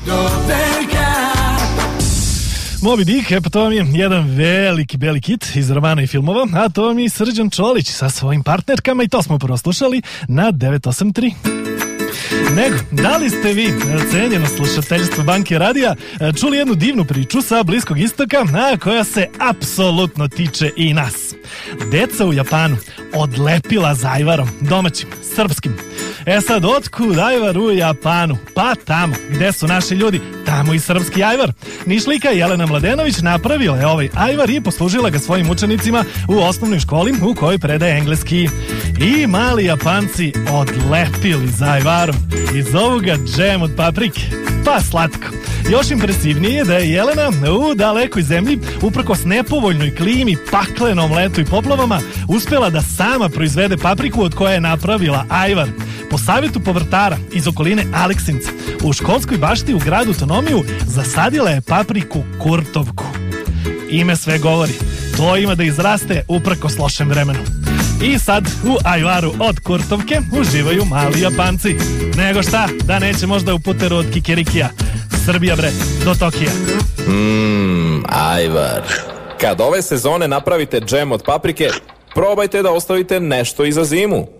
Moby Dick, pa to vam je jedan veliki beli hit iz romana i filmova, a to vam je Srđan Čolić sa svojim partnerkama i to smo proslušali na 983. Nego, da li ste vi, cenjeno slušateljstvo Banke Radija, čuli jednu divnu priču sa Bliskog istoka, a koja se apsolutno tiče i nas? Deca u Japanu odlepila za ajvarom, domaćim, srpskim. E sad, otkud ajvar u Japanu? Pa tamo, gde su naši ljudi, tamo i srpski ajvar. Nišlika Jelena Mladenović napravila je ovaj ajvar i poslužila ga svojim učenicima u osnovnoj školi u kojoj predaje engleski. I mali Japanci odlepili za ajvarom i zovu ga džem od paprike. Pa slatko. Još impresivnije je da je Jelena u dalekoj zemlji, uprkos nepovoljnoj klimi, paklenom letu i poplavama, uspela da sama proizvede papriku od koje je napravila ajvar. Po savjetu povrtara iz okoline Aleksinca, u školskoj bašti u gradu Tonomiju zasadila je papriku kurtovku. Ime sve govori, to ima da izraste uprkos lošem vremenu. I sad u ajvaru od kurtovke uživaju mali Japanci. Nego šta, da neće možda u puteru od Kikirikija. Srbija bre, do Tokija. Ajvar. Kad ove sezone napravite džem od paprike, probajte da ostavite nešto i za zimu.